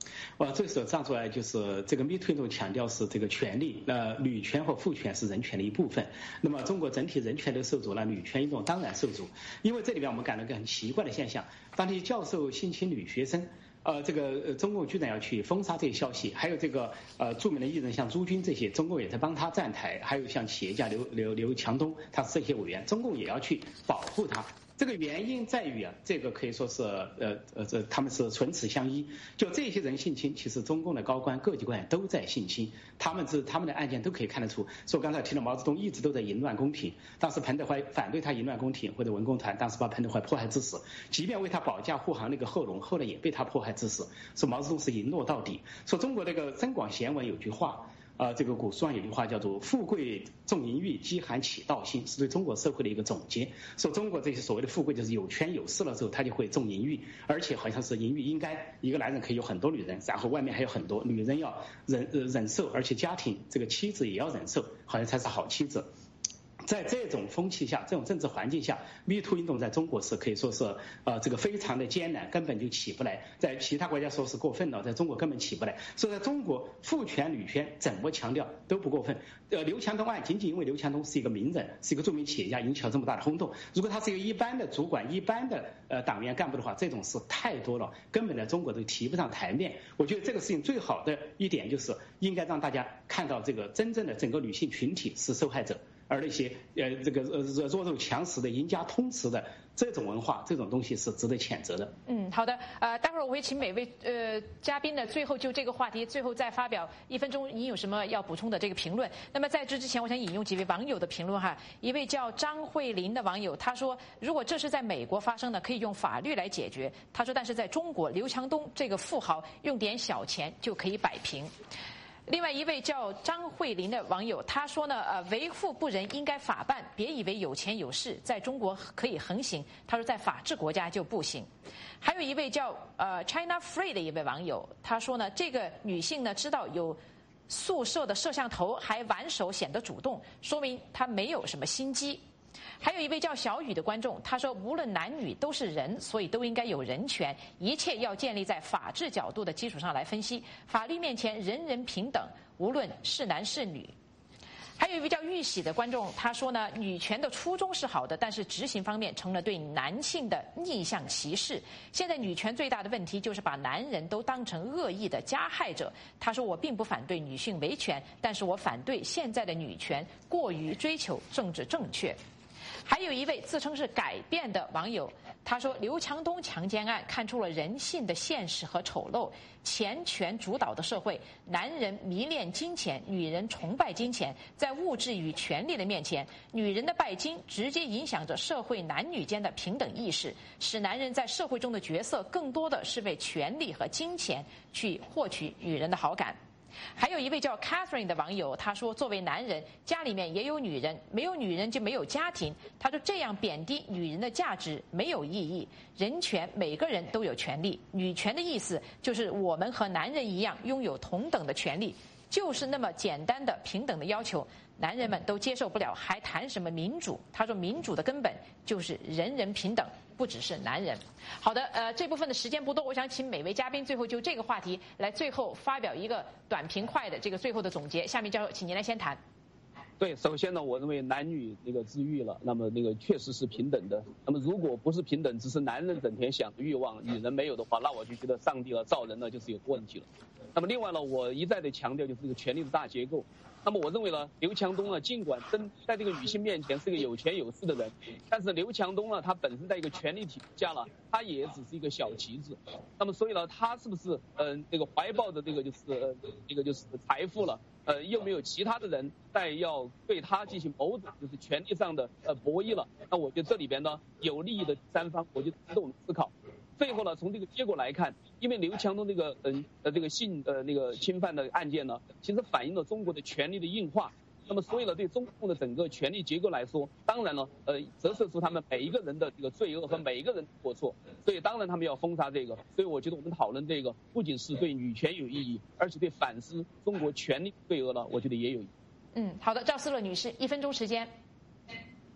S4: 我最首上出来就是这个 Me Too 运动强调是这个权利，呃，女权和父权是人权的一部分。那么中国整体人权都受阻，那女权运动当然受阻。因为这里边我们感到一个很奇怪的现象，当地教授性侵女学生。呃，这个呃，中共居然要去封杀这些消息，还有这个呃著名的艺人像朱军这些，中共也在帮他站台，还有像企业家刘刘刘强东，他是这些委员，中共也要去保护他。这个原因在于啊，这个可以说是呃呃这他们是唇齿相依。就这些人性侵，其实中共的高官、各级官员都在性侵，他们是他们的案件都可以看得出。所以刚才提到毛泽东一直都在淫乱宫廷，当时彭德怀反对他淫乱宫廷或者文工团，当时把彭德怀迫害致死，即便为他保驾护航那个贺龙，后来也被他迫害致死。说毛泽东是淫懦到底。说中国这个增广贤文有句话。呃，这个古书上有句话叫做"富贵重淫欲，饥寒起盗心"，是对中国社会的一个总结。说中国这些所谓的富贵，就是有权有势了之后，他就会重淫欲，而且好像是淫欲应该一个男人可以有很多女人，然后外面还有很多女人要忍呃忍受，而且家庭这个妻子也要忍受，好像才是好妻子。在这种风气下，这种政治环境下 ，Me Too 运动在中国是可以说是呃这个非常的艰难，根本就起不来。在其他国家说是过分了，在中国根本起不来。所以在中国，父权女权怎么强调都不过分。呃，刘强东案仅仅因为刘强东是一个名人，是一个著名企业家，引起了这么大的轰动。如果他是一个一般的主管、一般的呃党员干部的话，这种事太多了，根本在中国都提不上台面。我觉得这个事情最好的一点就是应该让大家看到这个真正的整个女性群体是受害者。而那些呃这个呃弱肉强食的赢家通吃的这种文化，这种东西是值得谴责的。
S1: 嗯，好的，呃，待会儿我会请每位呃嘉宾呢，最后就这个话题，最后再发表一分钟，您有什么要补充的这个评论？那么在这之前，我想引用几位网友的评论哈。一位叫张慧琳的网友，他说，如果这是在美国发生的，可以用法律来解决。他说，但是在中国，刘强东这个富豪用点小钱就可以摆平。另外一位叫张慧琳的网友，他说呢，呃，为富不仁应该法办，别以为有钱有势在中国可以横行。他说在法治国家就不行。还有一位叫呃 China Free 的一位网友，他说呢，这个女性呢知道有宿舍的摄像头还挽手显得主动，说明她没有什么心机。还有一位叫小雨的观众，他说无论男女都是人，所以都应该有人权，一切要建立在法治角度的基础上来分析，法律面前人人平等，无论是男是女。还有一位叫玉喜的观众，他说呢，女权的初衷是好的，但是执行方面成了对男性的逆向歧视。现在女权最大的问题就是把男人都当成恶意的加害者。他说，我并不反对女性维权，但是我反对现在的女权过于追求政治正确。还有一位自称是改变的网友，他说刘强东强奸案看出了人性的现实和丑陋。钱权主导的社会，男人迷恋金钱，女人崇拜金钱，在物质与权力的面前，女人的拜金直接影响着社会男女间的平等意识，使男人在社会中的角色更多的是为权力和金钱去获取女人的好感。还有一位叫 Catherine 的网友，他说作为男人，家里面也有女人，没有女人就没有家庭。他说这样贬低女人的价值没有意义。人权每个人都有权利，女权的意思就是我们和男人一样拥有同等的权利，就是那么简单的平等的要求，男人们都接受不了，还谈什么民主？他说民主的根本就是人人平等，不只是男人。好的，呃，这部分的时间不多，我想请每位嘉宾最后就这个话题来最后发表一个短平快的这个最后的总结。下面就请您来先谈。
S2: 对，首先呢，我认为男女那个之欲了，那么那个确实是平等的。那么如果不是平等，只是男人整天想欲望，女人没有的话，那我就觉得上帝和造人呢就是有问题了。那么另外呢，我一再的强调就是这个权力的大结构。那么我认为呢，刘强东呢，尽管真在这个女性面前是个有权有势的人，但是刘强东呢，他本身在一个权力体系下呢，他也只是一个小棋子。那么所以呢，他是不是呃这个怀抱着这个就是呃这个就是财富了？呃，又没有其他的人在要对他进行某种就是权力上的呃博弈了？那我觉得这里边呢，有利益的第三方，我就值得我们思考。最后呢，从这个结果来看，因为刘强东这个嗯呃这个性呃那个侵犯的案件呢，其实反映了中国的权力的硬化。那么所以呢，对中共的整个权力结构来说，当然了，呃，折射出他们每一个人的这个罪恶和每一个人的过错。所以当然他们要封杀这个。所以我觉得我们讨论这个，不仅是对女权有意义，而且对反思中国权力罪恶呢，我觉得也有意义。
S1: 嗯，好的，赵思乐女士，一分钟时间。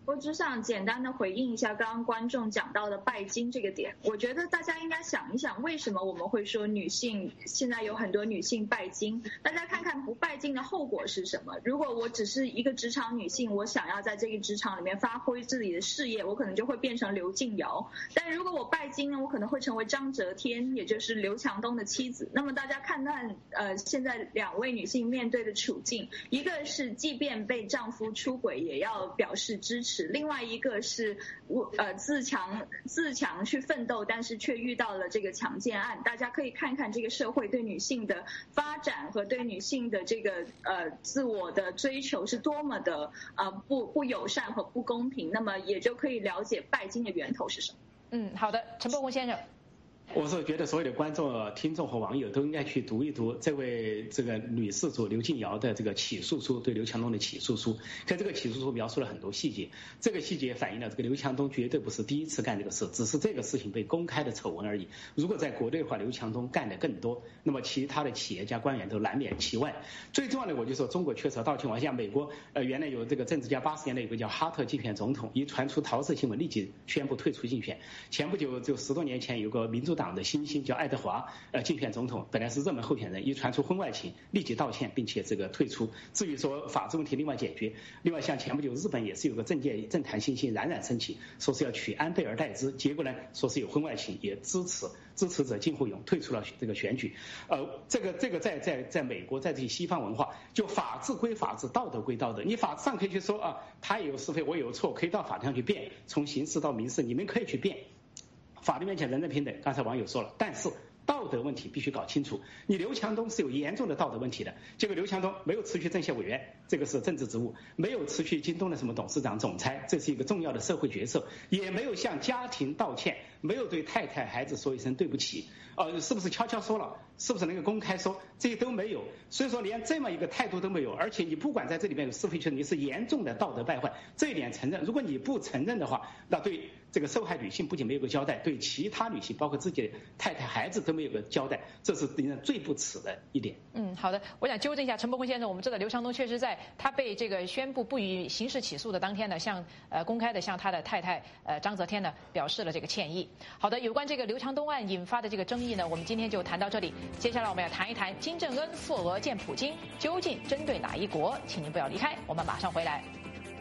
S3: 我只想简单的回应一下刚刚观众讲到的拜金这个点，我觉得大家应该想一想，为什么我们会说女性现在有很多女性拜金？大家看看不拜金的后果是什么？如果我只是一个职场女性，我想要在这个职场里面发挥自己的事业，我可能就会变成刘静瑶。但如果我拜金呢，我可能会成为章泽天，也就是刘强东的妻子。那么大家看看，呃，现在两位女性面对的处境，一个是即便被丈夫出轨也要表示支持。另外一个是呃自强自强去奋斗，但是却遇到了这个强奸案。大家可以看看这个社会对女性的发展和对女性的这个呃自我的追求是多么的呃不不友善和不公平，那么也就可以了解拜金的源头是什么。
S1: 嗯，好的，陈伯宏先生。
S4: 我是觉得所有的观众、听众和网友都应该去读一读这位这个女事主刘静瑶的这个起诉书，对刘强东的起诉书。在这个起诉书描述了很多细节，这个细节反映了这个刘强东绝对不是第一次干这个事，只是这个事情被公开的丑闻而已。如果在国内的话，刘强东干的更多，那么其他的企业家官员都难免其外。最重要的，我就说中国缺少道歉王，像美国呃原来有这个政治家，八十年代有个叫哈特竞选总统，一传出桃色新闻，立即宣布退出竞选。前不久就十多年前有个民主党的新星叫爱德华，呃，竞选总统，本来是热门候选人，一传出婚外情，立即道歉，并且这个退出。至于说法治问题，另外解决。另外，像前不久日本也是有个政界政坛新星冉冉升起，说是要娶安倍而代之，结果呢，说是有婚外情，也支持支持者金护勇退出了这个选举。呃，这个这个在在在美国，在这些西方文化，就法治归法治，道德归道德。你法治上可以去说啊，他也有是非，我也有错，可以到法庭上去辩，从刑事到民事，你们可以去辩。法律面前人人平等，刚才网友说了，但是道德问题必须搞清楚。你刘强东是有严重的道德问题的，结果刘强东没有辞去政协委员，这个是政治职务，没有辞去京东的什么董事长、总裁，这是一个重要的社会角色，也没有向家庭道歉，没有对太太、孩子说一声对不起，呃，是不是悄悄说了？是不是能够公开说？这些都没有，所以说连这么一个态度都没有，而且你不管在这里面有是非曲直，你是严重的道德败坏，这一点承认。如果你不承认的话，那对这个受害女性不仅没有个交代，对其他女性，包括自己的太太、孩子都没有个交代，这是令人最不耻的一点。
S1: 嗯，好的，我想纠正一下陈伯宏先生，我们知道刘强东确实在他被这个宣布不予刑事起诉的当天呢，向呃公开的向他的太太呃章泽天呢表示了这个歉意。好的，有关这个刘强东案引发的这个争议呢，我们今天就谈到这里。接下来我们要谈一谈金正恩赴俄见普京究竟针对哪一国？请您不要离开，我们马上回来。